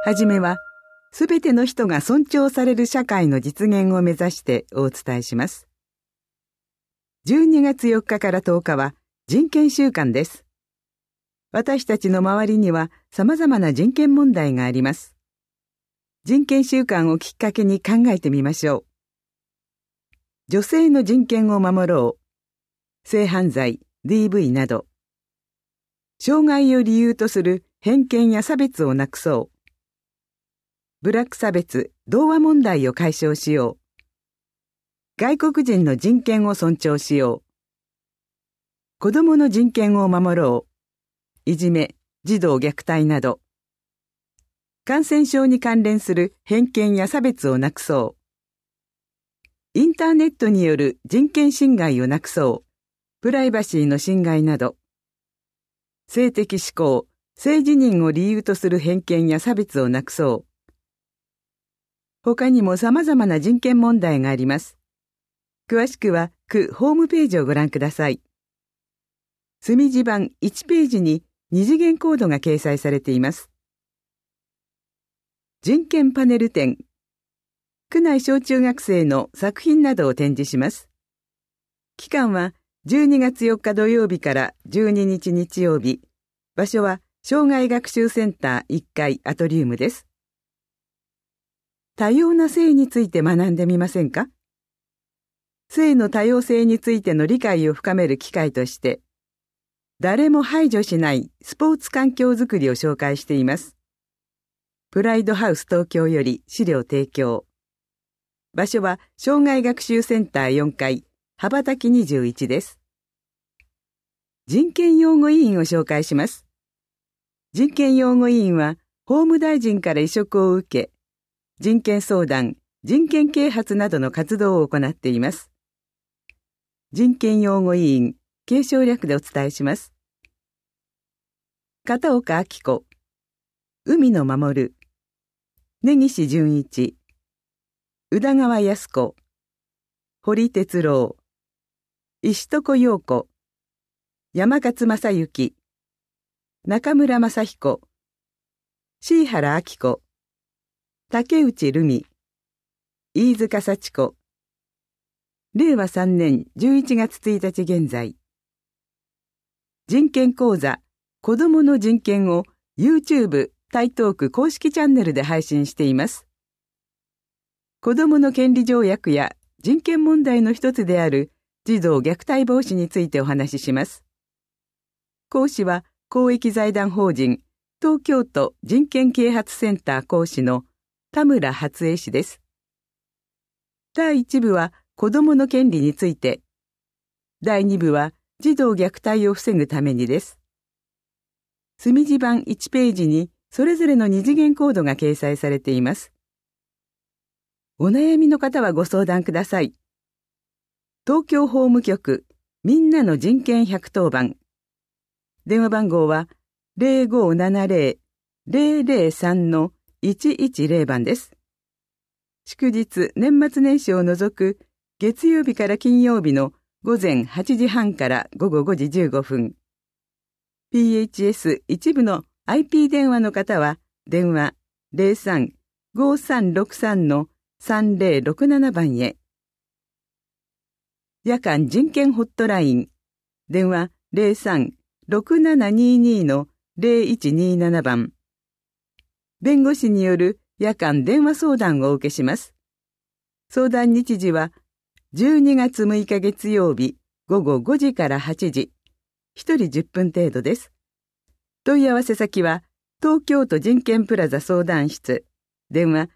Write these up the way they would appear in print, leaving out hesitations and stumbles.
はじめは、すべての人が尊重される社会の実現を目指してお伝えします。12月4日から10日は人権週間です。私たちの周りには様々な人権問題があります。人権週間をきっかけに考えてみましょう。女性の人権を守ろう。性犯罪、DV など。障害を理由とする偏見や差別をなくそう。ブラック差別、同和問題を解消しよう。外国人の人権を尊重しよう。子供の人権を守ろう。いじめ、児童虐待など。感染症に関連する偏見や差別をなくそう。インターネットによる人権侵害をなくそう。プライバシーの侵害など。性的指向、性自認を理由とする偏見や差別をなくそう。他にも様々な人権問題があります。詳しくは区ホームページをご覧ください。墨字版1ページに二次元コードが掲載されています。人権パネル展。区内小中学生の作品などを展示します。期間は12月4日土曜日から12日日曜日。場所は障害学習センター1階アトリウムです。多様な性について学んでみませんか？性の多様性についての理解を深める機会として、誰も排除しないスポーツ環境づくりを紹介しています。プライドハウス東京より資料提供。場所は障害学習センター4階、羽ばたき21です。人権擁護委員を紹介します。人権擁護委員は法務大臣から委嘱を受け、人権相談、人権啓発などの活動を行っています。人権擁護委員、継承略でお伝えします。片岡明子、海野守、根岸純一、宇田川靖子、堀哲郎、石床陽子、山勝正幸、中村正彦、椎原明子、竹内留美、飯塚幸子。令和3年11月1日現在。人権講座、子どもの人権を YouTube 台東区公式チャンネルで配信しています。子どもの権利条約や人権問題の一つである児童虐待防止についてお話しします。講師は公益財団法人東京都人権啓発センター講師の田村初江氏です。第1部は子どもの権利について、第2部は児童虐待を防ぐためにです。墨字版1ページにそれぞれの二次元コードが掲載されています。お悩みの方はご相談ください。東京法務局みんなの人権110番。電話番号は 0570-003-110 番です。祝日、年末年始を除く月曜日から金曜日の午前8時半から午後5時15分。PHS 一部の IP 電話の方は電話 03-5363-3067 番へ。夜間人権ホットライン電話 03-6722-0127 番。弁護士による夜間電話相談をお受けします。相談日時は12月6日月曜日午後5時から8時。1人10分程度です。問い合わせ先は東京都人権プラザ相談室。電話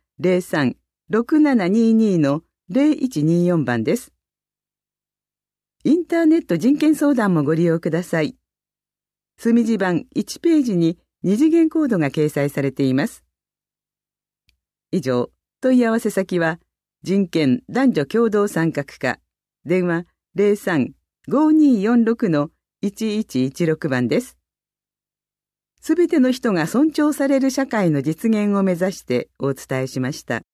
03-6722-0124 番です。インターネット人権相談もご利用ください。墨字版1ページに二次元コードが掲載されています。以上、問い合わせ先は人権男女共同参画課。電話 03-5246-1116 番です。すべての人が尊重される社会の実現を目指してお伝えしました。